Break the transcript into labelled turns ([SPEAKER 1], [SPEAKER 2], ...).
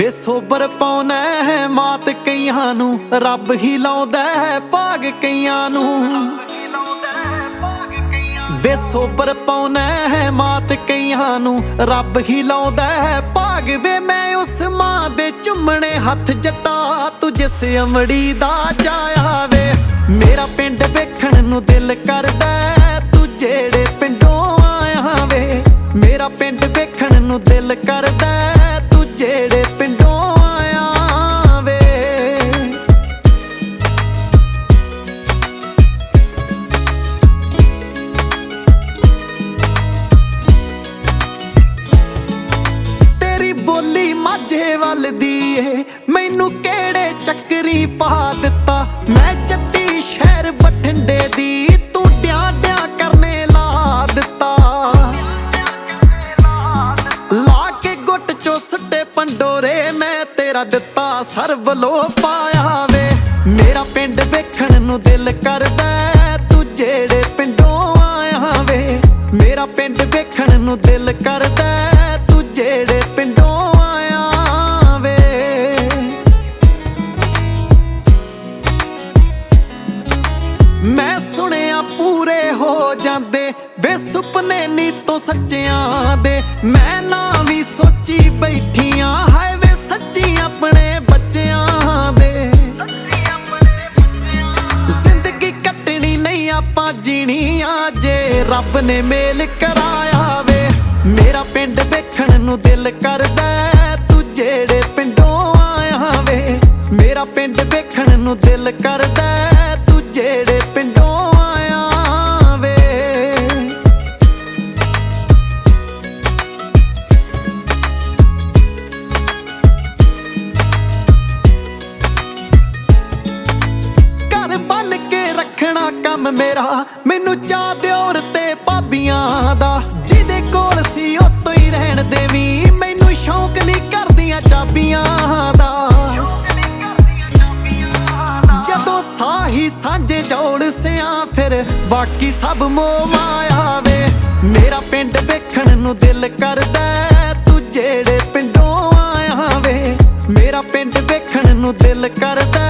[SPEAKER 1] ਵੇ sober ਪਾਉਣਾ ਹੈ ਮਾਤ ਕਈਆਂ ਨੂੰ, ਰੱਬ ਹੀ ਲਾਉਂਦਾ ਹੈ ਭਾਗ ਕਈਆਂ ਨੂੰ। ਵੇ ਸੋਬਰ ਪਾਉਣਾ ਹੈ ਮਾਤ ਕਈਆਂ ਨੂੰ, ਰੱਬ ਹੀ ਲਾਉਂਦਾ ਹੈ ਭਾਗ। ਵੇ ਮੈਂ ਉਸ ਮਾਂ ਦੇ ਚੁੰਮਣੇ ਹੱਥ ਜੱਟਾ, ਤੂੰ ਜਿਸ ਅਮੜੀ ਦਾ ਚਾਇਆ ਵੇ। ਮੇਰਾ ਪਿੰਡ ਵੇਖਣ ਨੂੰ ਦਿਲ ਕਰਦਾ, ਤੂੰ ਜਿਹੜੇ ਪਿੰਡੋਂ ਆਇਆ ਵੇ। ਮੇਰਾ ਪਿੰਡ ਵੇਖਣ ਨੂੰ ਦਿਲ ਕਰਦਾ, ਤੂੰ ਜਿਹੜੇ ਪਿੰਡੋਂ ਆਇਆ ਵੇ। ਤੇਰੀ ਬੋਲੀ ਮਾਝੇ ਵੱਲ ਦੀ ਏ, ਮੈਨੂੰ ਕਿਹੜੇ ਚੱਕਰੀ ਪਾ ਦਿੱਤਾ। ਮੈਂ ਜੱਟੀ ਸ਼ਹਿਰ ਬਠਿੰਡੇ ਦੀ, ਤੂੰ ਡਿਆਂ ਡਿਆਂ ਕਰਨੇ ਲਾ ਦਿੱਤਾ। ਲਾ ਕੇ ਗੁੱਟ ਚੋਂ ਸੁੱਟੇ ਪੰਡੋਰੇ, ਮੈਂ ਤੇਰਾ ਦਿੱਤਾ ਸਰਬਲੋ ਪਾਇਆ ਵੇ। ਮੇਰਾ ਪਿੰਡ ਵੇਖਣ ਨੂੰ ਦਿਲ ਕਰਦਾ, ਤੂੰ ਜਿਹੜੇ ਪਿੰਡੋਂ ਆਇਆ ਵੇ। ਮੇਰਾ ਪਿੰਡ ਵੇਖਣ ਨੂੰ ਦਿਲ ਕਰਦਾ, ਤੂੰ ਜਿਹੜੇ ਪਿੰਡੋਂ ਆਇਆ ਵੇ। ਮੈਂ ਸੁਣਿਆ ਪੂਰੇ ਹੋ ਜਾਂਦੇ ਵੇ ਸੁਪਨੇ ਨੀ ਤੋਂ ਸੱਚਿਆਂ ਦੇ। ਮੈਂ ਨਾ ਵੀ ਸੋਚੀ ਬੈਠੀਆਂ, ਹਾਏ ਵੇ ਸੱਚੀ ਆਪਣੇ ਬੱਚਿਆਂ ਦੇ। ਜ਼ਿੰਦਗੀ ਕੱਟਣੀ ਨਹੀਂ ਆਪਾਂ ਜੀਣੀ ਆ, ਜੇ ਰੱਬ ਨੇ ਮੇਲ ਕਰਾਇਆ ਵੇ। ਮੇਰਾ ਪਿੰਡ ਵੇਖਣ ਨੂੰ ਦਿਲ ਕਰਦਾ, ਤੂੰ ਜਿਹੜੇ ਪਿੰਡੋਂ ਆਇਆ ਵੇ। ਮੇਰਾ ਪਿੰਡ ਵੇਖਣ ਨੂੰ ਦਿਲ ਕਰਦਾ, ਤੂੰ ਜਿਹੜੇ ਪਿੰਡੋਂ ਆਇਆ ਵੇ। ਘਰ ਬੰਨ ਕੇ ਰੱਖਣਾ ਕੰਮ ਮੇਰਾ, ਮੈਨੂੰ ਚਾਹ ਦਿਓਰ ਤੇ ਭਾਬੀਆਂ ਦਾ। ਜਿਹਦੇ ਕੋਲ ਸੀ ਉੱਤੋਂ ਹੀ ਰਹਿਣ ਦੇਵੀਂ, ਮੈਨੂੰ ਸ਼ੌਂਕ ਨਹੀਂ ਕਰਦੀਆਂ ਚਾਬੀਆਂ ਦਾ। ਜਦੋਂ ਸਾਹੀ ਸਾਂਝੇ ਜੋੜ ਸਿਆਂ, ਫਿਰ ਬਾਕੀ ਸਭ ਮੋਹ ਮਾਇਆ ਵੇ। ਮੇਰਾ ਪਿੰਡ ਵੇਖਣ ਨੂੰ ਦਿਲ ਕਰਦਾ, ਤੂੰ ਜਿਹੜੇ ਪਿੰਡੋਂ ਆਇਆ ਵੇ। ਮੇਰਾ ਪਿੰਡ ਵੇਖਣ ਨੂੰ ਦਿਲ ਕਰਦਾ,